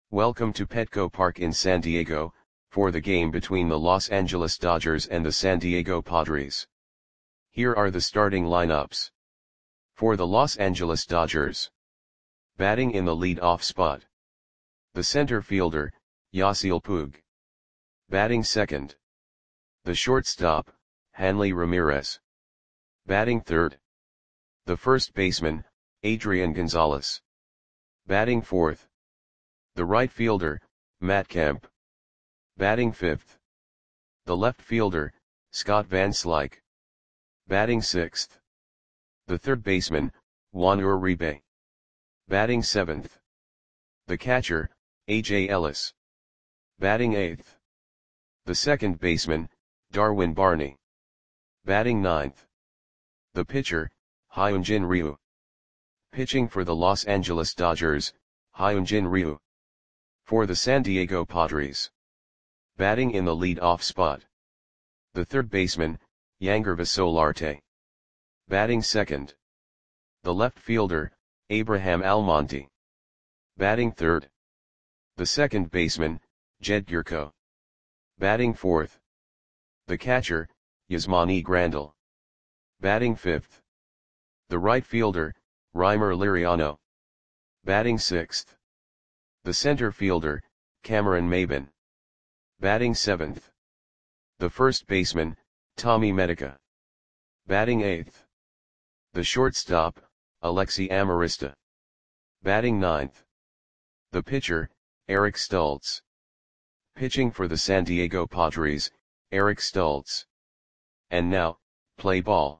Welcome to Petco Park in San Diego, for the game between the Los Angeles Dodgers and the San Diego Padres. Here are the starting lineups. For the Los Angeles Dodgers. Batting in the lead-off spot. The center fielder, Yasiel Puig. Batting second. The shortstop, Hanley Ramirez. Batting third. The first baseman, Adrian Gonzalez. Batting fourth. The right fielder, Matt Kemp. Batting fifth. The left fielder, Scott Van Slyke. Batting sixth. The third baseman, Juan Uribe. Batting seventh. The catcher, A.J. Ellis. Batting eighth. The second baseman, Darwin Barney. Batting ninth. The pitcher, Hyunjin Ryu. Pitching for the Los Angeles Dodgers, Hyunjin Ryu. For the San Diego Padres. Batting in the lead-off spot. The third baseman, Yangervis Solarte. Batting second. The left fielder, Abraham Almonte. Batting third. The second baseman, Jed Gyorko. Batting fourth. The catcher, Yasmani Grandal. Batting fifth. The right fielder, Reimer Liriano. Batting sixth. The center fielder, Cameron Maybin. Batting seventh. The first baseman, Tommy Medica. Batting eighth. The shortstop, Alexi Amarista. Batting ninth. The pitcher, Eric Stultz. Pitching for the San Diego Padres, Eric Stultz. And now, play ball.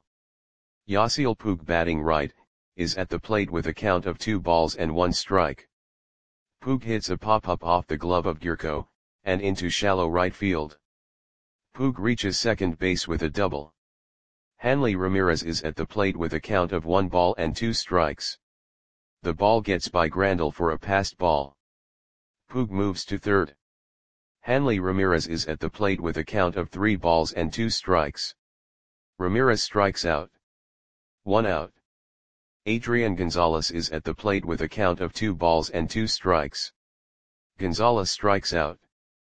Yasiel Puig batting right, is at the plate with a count of 2 balls and 1 strike. Puig hits a pop-up off the glove of Gyorko, and into shallow right field. Puig reaches second base with a double. Hanley Ramirez is at the plate with a count of 1 ball and 2 strikes. The ball gets by Grandal for a passed ball. Puig moves to third. Hanley Ramirez is at the plate with a count of 3 balls and 2 strikes. Ramirez strikes out. 1 out. Adrian Gonzalez is at the plate with a count of 2 balls and 2 strikes. Gonzalez strikes out.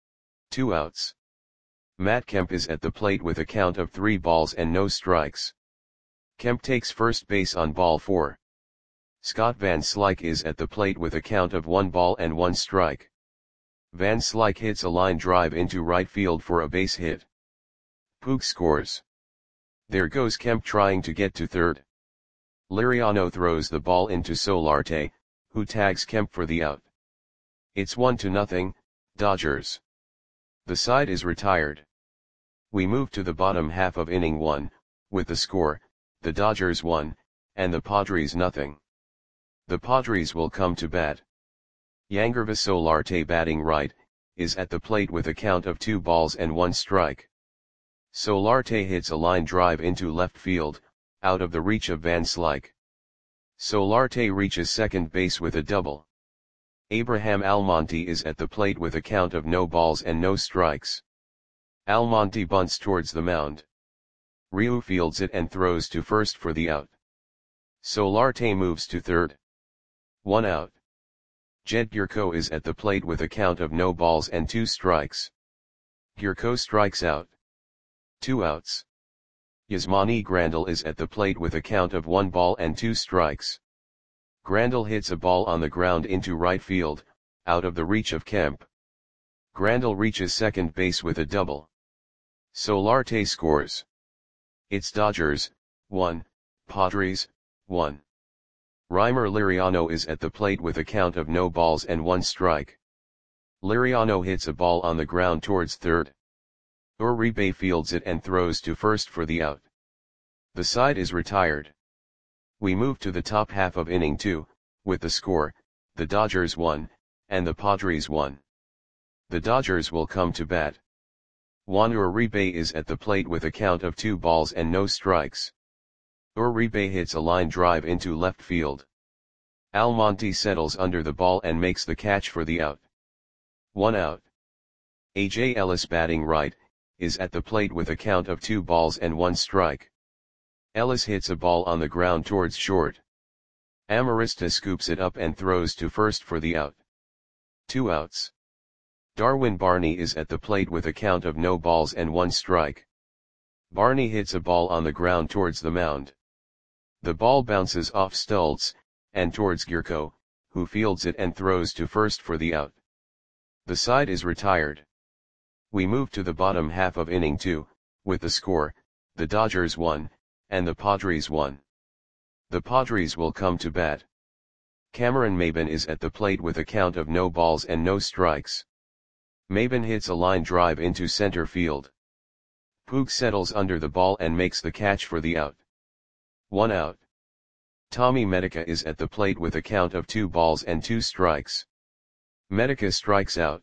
2 outs. Matt Kemp is at the plate with a count of 3 balls and no strikes. Kemp takes first base on ball 4. Scott Van Slyke is at the plate with a count of 1 ball and 1 strike. Van Slyke hits a line drive into right field for a base hit. Puig scores. There goes Kemp trying to get to third. Liriano throws the ball into Solarte, who tags Kemp for the out. It's 1-0, Dodgers. The side is retired. We move to the bottom half of inning 1, with the score, the Dodgers 1, and the Padres 0. The Padres will come to bat. Yangervis Solarte batting right, is at the plate with a count of 2 balls and 1 strike. Solarte hits a line drive into left field, out of the reach of Van Slyke. Solarte reaches second base with a double. Abraham Almonte is at the plate with a count of no balls and no strikes. Almonte bunts towards the mound. Ryu fields it and throws to first for the out. Solarte moves to third. 1 out. Jed Gyorko is at the plate with a count of no balls and 2 strikes. Gyorko strikes out. 2 outs. Yasmani Grandal is at the plate with a count of 1 ball and 2 strikes. Grandal hits a ball on the ground into right field, out of the reach of Kemp. Grandal reaches second base with a double. Solarte scores. It's Dodgers, 1, Padres, 1. Reimer Liriano is at the plate with a count of no balls and 1 strike. Liriano hits a ball on the ground towards third. Uribe fields it and throws to first for the out. The side is retired. We move to the top half of inning 2, with the score, the Dodgers 1, and the Padres 1. The Dodgers will come to bat. Juan Uribe is at the plate with a count of 2 balls and no strikes. Uribe hits a line drive into left field. Almonte settles under the ball and makes the catch for the out. 1 out. A.J. Ellis batting right, is at the plate with a count of 2 balls and 1 strike. Ellis hits a ball on the ground towards short. Amarista scoops it up and throws to first for the out. 2 outs. Darwin Barney is at the plate with a count of no balls and 1 strike. Barney hits a ball on the ground towards the mound. The ball bounces off Stultz, and towards Gierko, who fields it and throws to first for the out. The side is retired. We move to the bottom half of inning 2, with the score, the Dodgers 1, and the Padres 1. The Padres will come to bat. Cameron Maybin is at the plate with a count of no balls and no strikes. Maybin hits a line drive into center field. Puig settles under the ball and makes the catch for the out. 1 out. Tommy Medica is at the plate with a count of 2 balls and 2 strikes. Medica strikes out.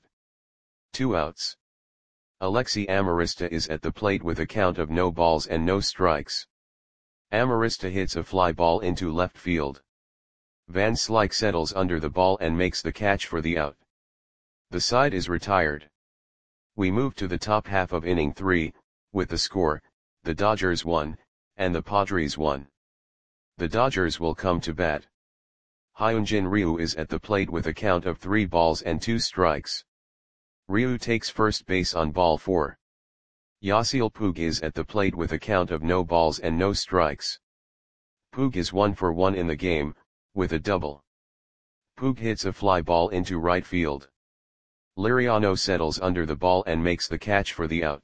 2 outs. Alexi Amarista is at the plate with a count of no balls and no strikes. Amarista hits a fly ball into left field. Van Slyke settles under the ball and makes the catch for the out. The side is retired. We move to the top half of inning 3, with the score, the Dodgers 1, and the Padres 1. The Dodgers will come to bat. Hyunjin Ryu is at the plate with a count of 3 balls and 2 strikes. Ryu takes first base on ball 4. Yasiel Puig is at the plate with a count of no balls and no strikes. Puig is 1 for 1 in the game, with a double. Puig hits a fly ball into right field. Liriano settles under the ball and makes the catch for the out.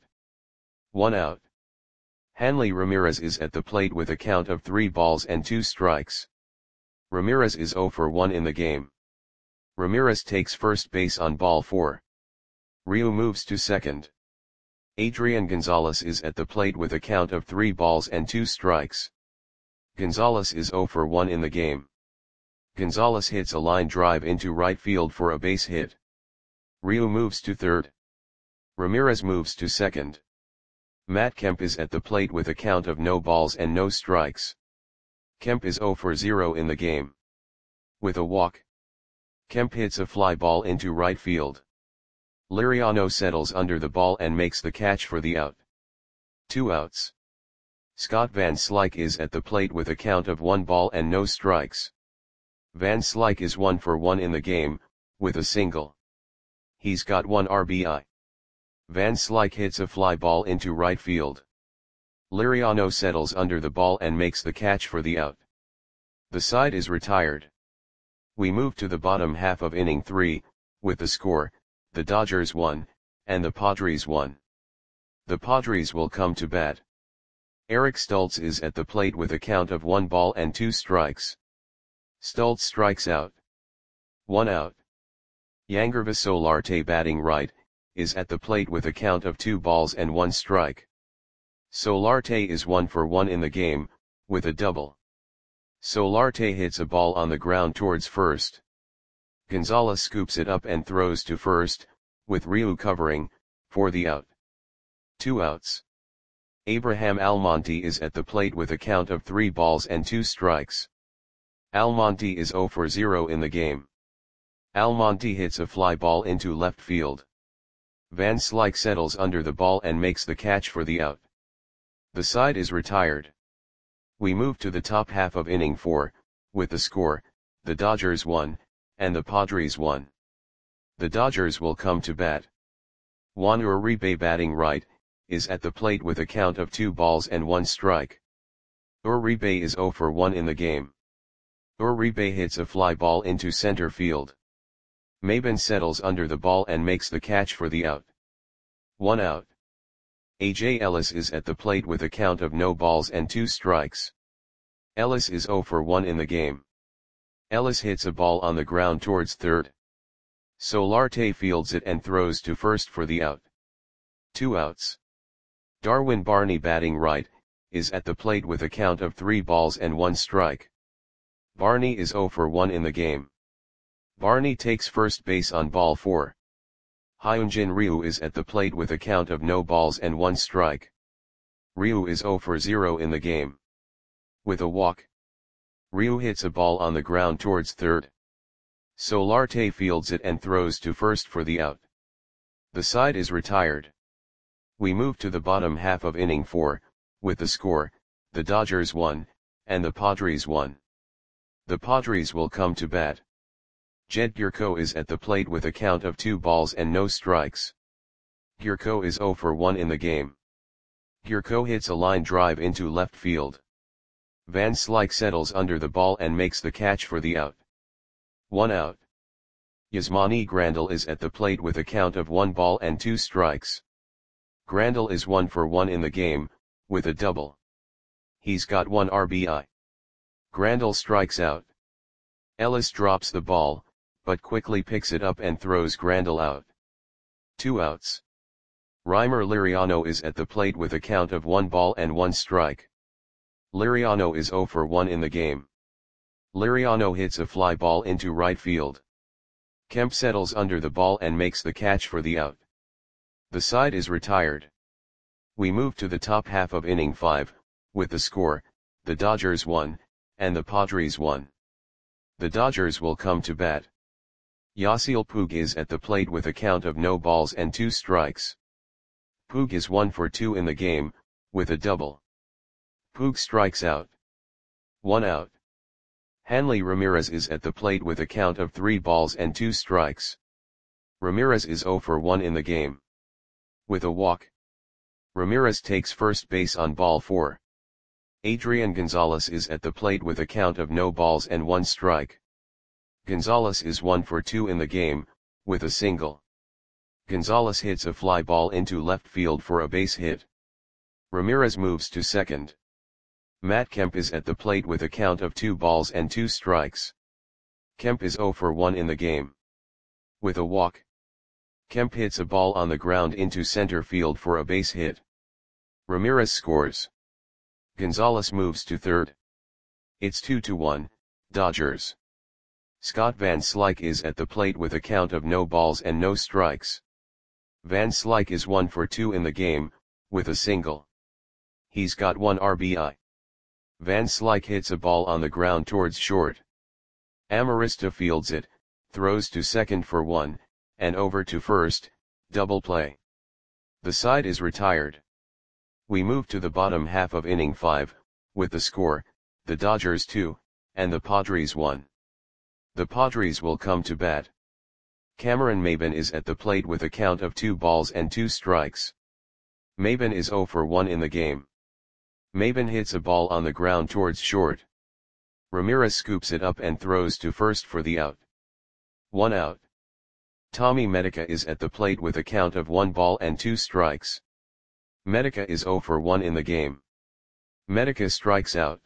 1 out. Hanley Ramirez is at the plate with a count of 3 balls and 2 strikes. Ramirez is 0 for 1 in the game. Ramirez takes first base on ball 4. Ryu moves to second. Adrian Gonzalez is at the plate with a count of 3 balls and 2 strikes. Gonzalez is 0 for 1 in the game. Gonzalez hits a line drive into right field for a base hit. Ryu moves to third. Ramirez moves to second. Matt Kemp is at the plate with a count of no balls and no strikes. Kemp is 0 for 0 in the game. With a walk, Kemp hits a fly ball into right field. Liriano settles under the ball and makes the catch for the out. 2 outs. Scott Van Slyke is at the plate with a count of 1 ball and no strikes. Van Slyke is 1 for 1 in the game, with a single. He's got 1 RBI. Van Slyke hits a fly ball into right field. Liriano settles under the ball and makes the catch for the out. The side is retired. We move to the bottom half of inning 3, with the score, the Dodgers 1, and the Padres 1. The Padres will come to bat. Eric Stultz is at the plate with a count of 1 ball and 2 strikes. Stultz strikes out. 1 out. Yangervis Solarte batting right, is at the plate with a count of 2 balls and 1 strike. Solarte is 1 for 1 in the game, with a double. Solarte hits a ball on the ground towards first. Gonzalez scoops it up and throws to first, with Ryu covering, for the out. 2 outs. Abraham Almonte is at the plate with a count of 3 balls and 2 strikes. Almonte is 0 for 0 in the game. Almonte hits a fly ball into left field. Van Slyke settles under the ball and makes the catch for the out. The side is retired. We move to the top half of inning 4, with the score, the Dodgers 1, and the Padres 1. The Dodgers will come to bat. Juan Uribe batting right, is at the plate with a count of 2 balls and 1 strike. Uribe is 0 for 1 in the game. Uribe hits a fly ball into center field. Maybin settles under the ball and makes the catch for the out. 1 out. A.J. Ellis is at the plate with a count of no balls and 2 strikes. Ellis is 0 for 1 in the game. Ellis hits a ball on the ground towards third. Solarte fields it and throws to first for the out. 2 outs. Darwin Barney batting right, is at the plate with a count of 3 balls and 1 strike. Barney is 0 for 1 in the game. Barney takes first base on ball 4. Hyunjin Ryu is at the plate with a count of no balls and 1 strike. Ryu is 0 for 0 in the game. With a walk, Ryu hits a ball on the ground towards third. Solarte fields it and throws to first for the out. The side is retired. We move to the bottom half of inning 4, with the score, the Dodgers 1, and the Padres 1. The Padres will come to bat. Jed Gyorko is at the plate with a count of 2 balls and no strikes. Gyorko is 0 for 1 in the game. Gyorko hits a line drive into left field. Van Slyke settles under the ball and makes the catch for the out. 1 out. Yasmani Grandal is at the plate with a count of 1 ball and 2 strikes. Grandal is 1 for 1 in the game, with a double. He's got 1 RBI. Grandal strikes out. Ellis drops the ball, but quickly picks it up and throws Grandal out. 2 outs. Reimer Liriano is at the plate with a count of 1 ball and 1 strike. Liriano is 0 for 1 in the game. Liriano hits a fly ball into right field. Kemp settles under the ball and makes the catch for the out. The side is retired. We move to the top half of inning 5, with the score, the Dodgers 1, and the Padres 1. The Dodgers will come to bat. Yasiel Puig is at the plate with a count of no balls and 2 strikes. Puig is 1 for 2 in the game, with a double. Puig strikes out. 1 out. Hanley Ramirez is at the plate with a count of 3 balls and 2 strikes. Ramirez is 0 for 1 in the game. With a walk. Ramirez takes first base on ball 4. Adrian Gonzalez is at the plate with a count of no balls and 1 strike. Gonzalez is 1 for 2 in the game, with a single. Gonzalez hits a fly ball into left field for a base hit. Ramirez moves to second. Matt Kemp is at the plate with a count of 2 balls and 2 strikes. Kemp is 0 for 1 in the game. With a walk. Kemp hits a ball on the ground into center field for a base hit. Ramirez scores. Gonzalez moves to third. It's 2-1, Dodgers. Scott Van Slyke is at the plate with a count of no balls and no strikes. Van Slyke is 1 for 2 in the game, with a single. He's got 1 RBI. Van Slyke hits a ball on the ground towards short. Amarista fields it, throws to second for 1, and over to first, double play. The side is retired. We move to the bottom half of inning 5, with the score, the Dodgers 2, and the Padres 1. The Padres will come to bat. Cameron Maybin is at the plate with a count of 2 balls and 2 strikes. Maybin is 0 for 1 in the game. Maybin hits a ball on the ground towards short. Ramirez scoops it up and throws to first for the out. 1 out. Tommy Medica is at the plate with a count of 1 ball and 2 strikes. Medica is 0 for 1 in the game. Medica strikes out.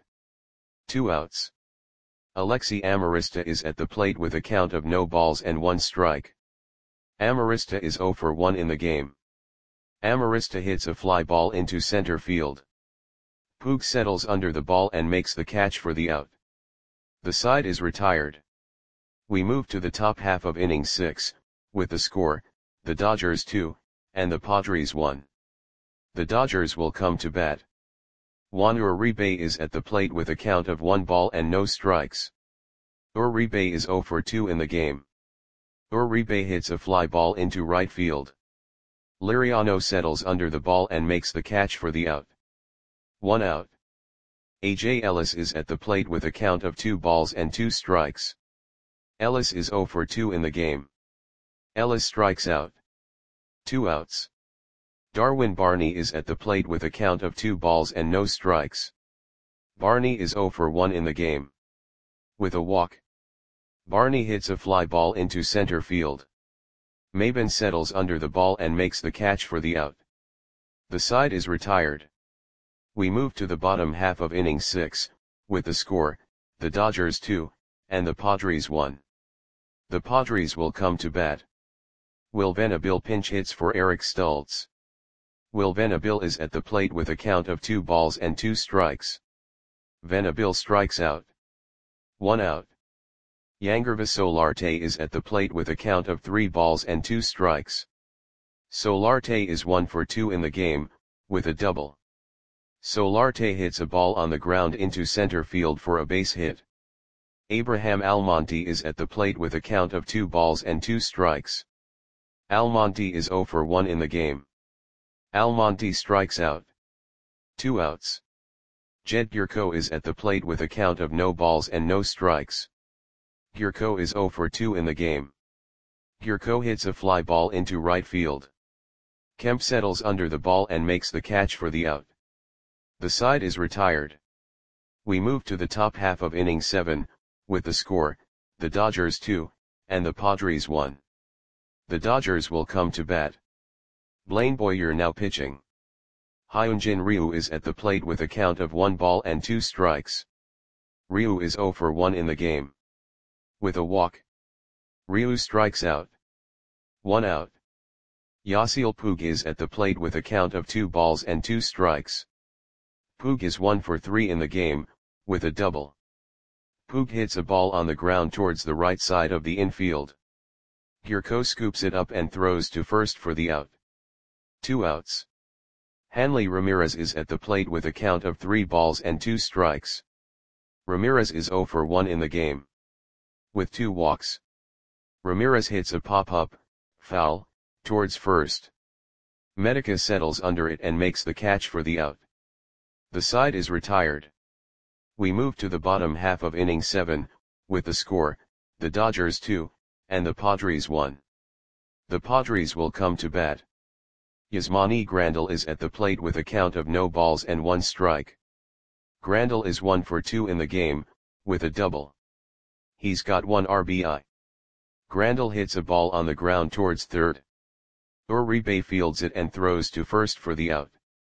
2 outs. Alexi Amarista is at the plate with a count of no balls and 1 strike. Amarista is 0 for 1 in the game. Amarista hits a fly ball into center field. Puig settles under the ball and makes the catch for the out. The side is retired. We move to the top half of inning 6, with the score, the Dodgers 2, and the Padres 1. The Dodgers will come to bat. Juan Uribe is at the plate with a count of 1 ball and no strikes. Uribe is 0 for 2 in the game. Uribe hits a fly ball into right field. Liriano settles under the ball and makes the catch for the out. 1 out. A.J. Ellis is at the plate with a count of 2 balls and 2 strikes. Ellis is 0 for 2 in the game. Ellis strikes out. 2 outs. Darwin Barney is at the plate with a count of 2 balls and no strikes. Barney is 0 for 1 in the game. With a walk. Barney hits a fly ball into center field. Maybin settles under the ball and makes the catch for the out. The side is retired. We move to the bottom half of inning 6, with the score, the Dodgers 2, and the Padres 1. The Padres will come to bat. Will Venable pinch hits for Eric Stultz. Will Venable is at the plate with a count of 2 balls and 2 strikes. Venable strikes out. 1 out. Yangervis Solarte is at the plate with a count of 3 balls and 2 strikes. Solarte is 1 for 2 in the game, with a double. Solarte hits a ball on the ground into center field for a base hit. Abraham Almonte is at the plate with a count of 2 balls and 2 strikes. Almonte is 0 for 1 in the game. Almonte strikes out. 2 outs. Jed Gyorko is at the plate with a count of no balls and no strikes. Gurko is 0 for 2 in the game. Gurko hits a fly ball into right field. Kemp settles under the ball and makes the catch for the out. The side is retired. We move to the top half of inning 7, with the score, the Dodgers 2, and the Padres 1. The Dodgers will come to bat. Blaine Boyer now pitching. Hyunjin Ryu is at the plate with a count of 1 ball and 2 strikes. Ryu is 0 for 1 in the game. With a walk, Ryu strikes out. 1 out. Yasiel Puig is at the plate with a count of 2 balls and 2 strikes. Puig is 1 for 3 in the game, with a double. Puig hits a ball on the ground towards the right side of the infield. Gurko scoops it up and throws to first for the out. 2 outs. Hanley Ramirez is at the plate with a count of 3 balls and 2 strikes. Ramirez is 0 for 1 in the game. With 2 walks, Ramirez hits a pop-up, foul, towards first. Medica settles under it and makes the catch for the out. The side is retired. We move to the bottom half of inning 7, with the score, the Dodgers 2, and the Padres 1. The Padres will come to bat. Yasmani Grandal is at the plate with a count of no balls and 1 strike. Grandal is 1 for 2 in the game, with a double. He's got 1 RBI. Grandal hits a ball on the ground towards third. Uribe fields it and throws to first for the out.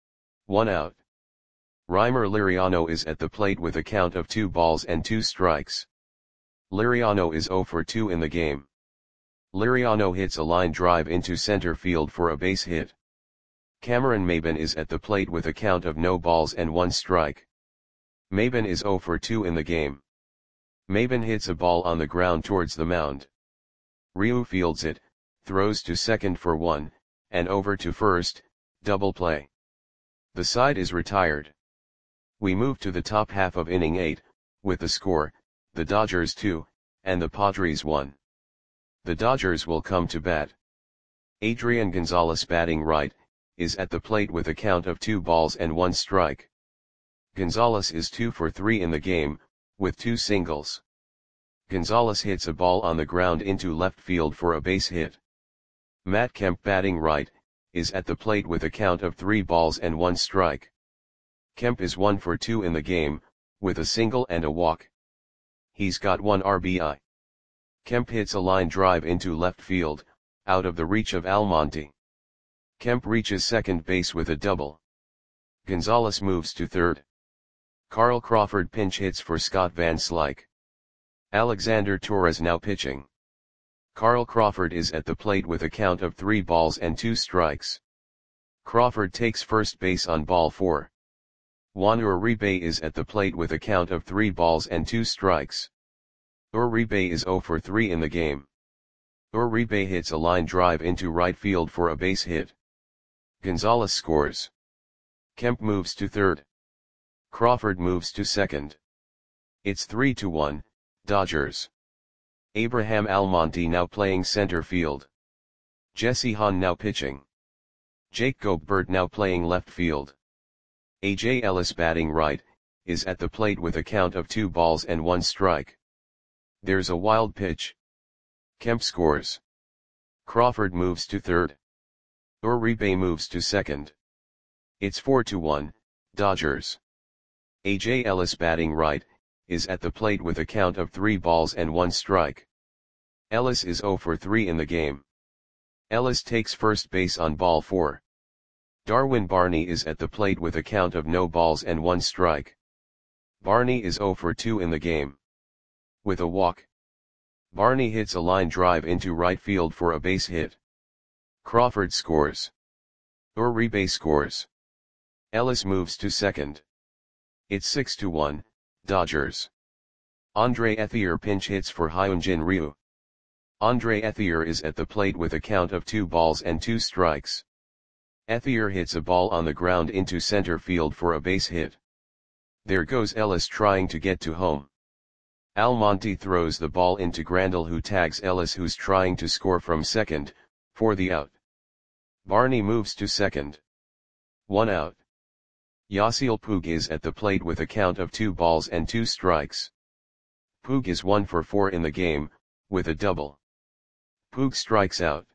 1 out. Reimer Liriano is at the plate with a count of 2 balls and 2 strikes. Liriano is 0 for 2 in the game. Liriano hits a line drive into center field for a base hit. Cameron Maybin is at the plate with a count of no balls and 1 strike. Maybin is 0 for 2 in the game. Maybin hits a ball on the ground towards the mound. Ryu fields it, throws to second for 1, and over to first, double play. The side is retired. We move to the top half of inning 8, with the score, the Dodgers 2, and the Padres 1. The Dodgers will come to bat. Adrian Gonzalez batting right, is at the plate with a count of 2 balls and 1 strike. Gonzalez is 2 for 3 in the game, with 2 singles. Gonzalez hits a ball on the ground into left field for a base hit. Matt Kemp batting right, is at the plate with a count of 3 balls and 1 strike. Kemp is 1 for 2 in the game, with a single and a walk. He's got 1 RBI. Kemp hits a line drive into left field, out of the reach of Almonte. Kemp reaches second base with a double. Gonzalez moves to third. Carl Crawford pinch hits for Scott Van Slyke. Alexander Torres now pitching. Carl Crawford is at the plate with a count of 3 balls and 2 strikes. Crawford takes first base on ball 4. Juan Uribe is at the plate with a count of 3 balls and 2 strikes. Uribe is 0 for 3 in the game. Uribe hits a line drive into right field for a base hit. Gonzalez scores. Kemp moves to third. Crawford moves to second. It's 3-1, Dodgers. Abraham Almonte now playing center field. Jesse Hahn now pitching. Jake Gobert now playing left field. A.J. Ellis batting right, is at the plate with a count of 2 balls and 1 strike. There's a wild pitch. Kemp scores. Crawford moves to third. Uribe moves to second. It's 4-1, Dodgers. A.J. Ellis batting right, is at the plate with a count of 3 balls and 1 strike. Ellis is 0 for 3 in the game. Ellis takes first base on ball 4. Darwin Barney is at the plate with a count of no balls and 1 strike. Barney is 0 for 2 in the game. With a walk, Barney hits a line drive into right field for a base hit. Crawford scores. Uribe scores. Ellis moves to second. It's 6-1, Dodgers. Andre Ethier pinch hits for Hyunjin Ryu. Andre Ethier is at the plate with a count of 2 balls and 2 strikes. Ethier hits a ball on the ground into center field for a base hit. There goes Ellis trying to get to home. Almonte throws the ball into Grandal, who tags Ellis, who's trying to score from second, for the out. Barney moves to second. 1 out. Yasiel Puig is at the plate with a count of 2 balls and 2 strikes. Puig is 1 for 4 in the game, with a double. Puig strikes out.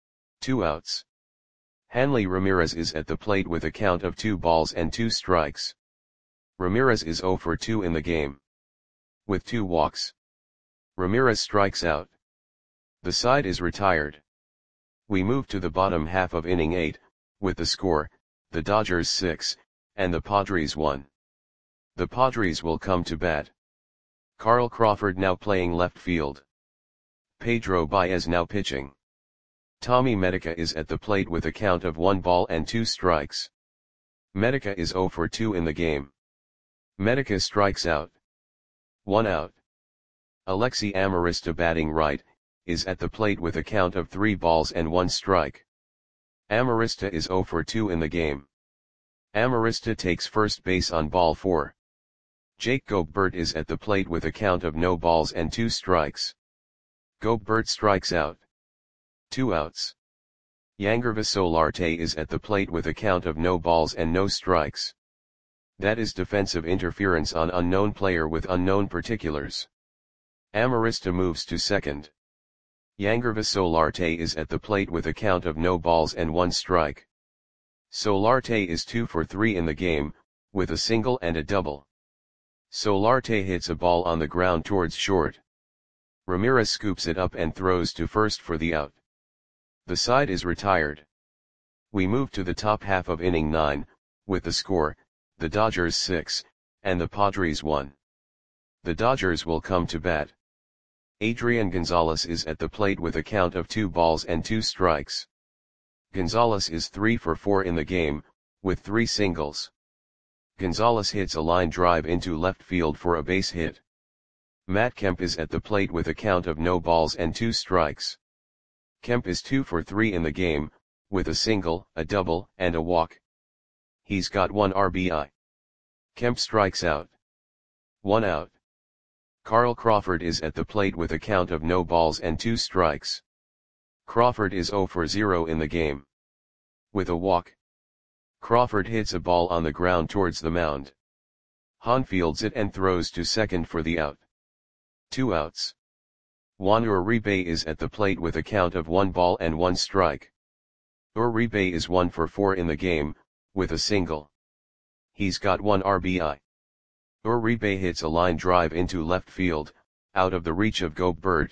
2 outs. Hanley Ramirez is at the plate with a count of 2 balls and 2 strikes. Ramirez is 0 for 2 in the game. With 2 walks. Ramirez strikes out. The side is retired. We move to the bottom half of inning 8, with the score, the Dodgers 6, and the Padres 1. The Padres will come to bat. Carl Crawford now playing left field. Pedro Baez now pitching. Tommy Medica is at the plate with a count of 1 ball and 2 strikes. Medica is 0 for 2 in the game. Medica strikes out. 1 out. Alexi Amarista batting right, is at the plate with a count of 3 balls and 1 strike. Amarista is 0 for 2 in the game. Amarista takes first base on ball 4. Jake Gobert is at the plate with a count of no balls and 2 strikes. Gobert strikes out. 2 outs. Yangervis Solarte is at the plate with a count of no balls and no strikes. That is defensive interference on unknown player with unknown particulars. Amarista moves to second. Yangervis Solarte is at the plate with a count of no balls and 1 strike. Solarte is 2 for 3 in the game, with a single and a double. Solarte hits a ball on the ground towards short. Ramirez scoops it up and throws to first for the out. The side is retired. We move to the top half of inning 9, with the score, the Dodgers 6, and the Padres 1. The Dodgers will come to bat. Adrian Gonzalez is at the plate with a count of 2 balls and 2 strikes. Gonzalez is 3 for 4 in the game, with 3 singles. Gonzalez hits a line drive into left field for a base hit. Matt Kemp is at the plate with a count of no balls and 2 strikes. Kemp is 2 for 3 in the game, with a single, a double, and a walk. He's got 1 RBI. Kemp strikes out. 1 out. Carl Crawford is at the plate with a count of no balls and 2 strikes. Crawford is 0 for 0 in the game. With a walk. Crawford hits a ball on the ground towards the mound. Hahn fields it and throws to second for the out. 2 outs. Juan Uribe is at the plate with a count of 1 ball and 1 strike. Uribe is 1 for 4 in the game, with a single. He's got 1 RBI. Uribe hits a line drive into left field, out of the reach of Gobert.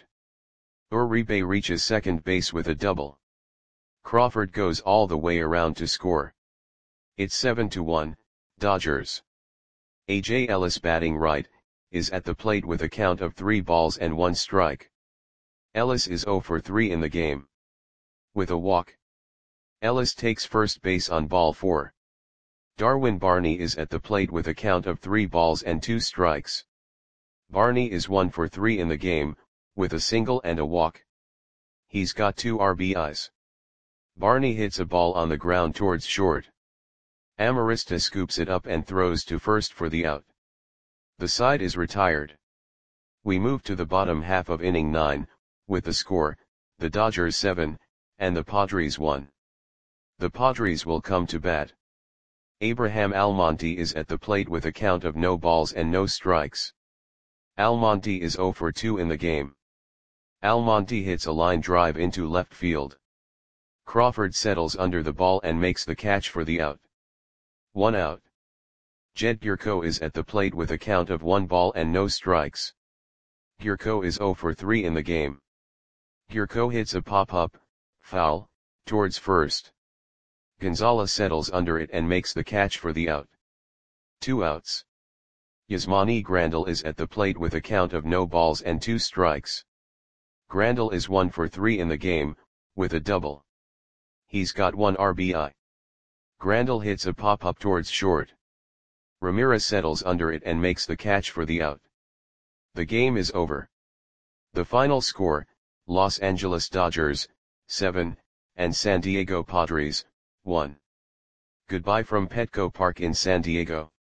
Uribe reaches second base with a double. Crawford goes all the way around to score. It's 7-1, Dodgers. A.J. Ellis batting right, is at the plate with a count of 3 balls and 1 strike. Ellis is 0 for 3 in the game. With a walk. Ellis takes first base on ball 4. Darwin Barney is at the plate with a count of 3 balls and 2 strikes. Barney is 1 for 3 in the game, with a single and a walk. He's got 2 RBIs. Barney hits a ball on the ground towards short. Amarista scoops it up and throws to first for the out. The side is retired. We move to the bottom half of inning 9, with the score, the Dodgers 7, and the Padres 1. The Padres will come to bat. Abraham Almonte is at the plate with a count of no balls and no strikes. Almonte is 0 for 2 in the game. Almonte hits a line drive into left field. Crawford settles under the ball and makes the catch for the out. 1 out. Jed Gyorko is at the plate with a count of 1 ball and no strikes. Gyorko is 0 for 3 in the game. Gyorko hits a pop-up, foul, towards first. Gonzalez settles under it and makes the catch for the out. 2 outs. Yasmani Grandal is at the plate with a count of no balls and 2 strikes. Grandal is 1 for 3 in the game, with a double. He's got 1 RBI. Grandal hits a pop-up towards short. Ramirez settles under it and makes the catch for the out. The game is over. The final score, Los Angeles Dodgers, 7, and San Diego Padres, 1. Goodbye from Petco Park in San Diego.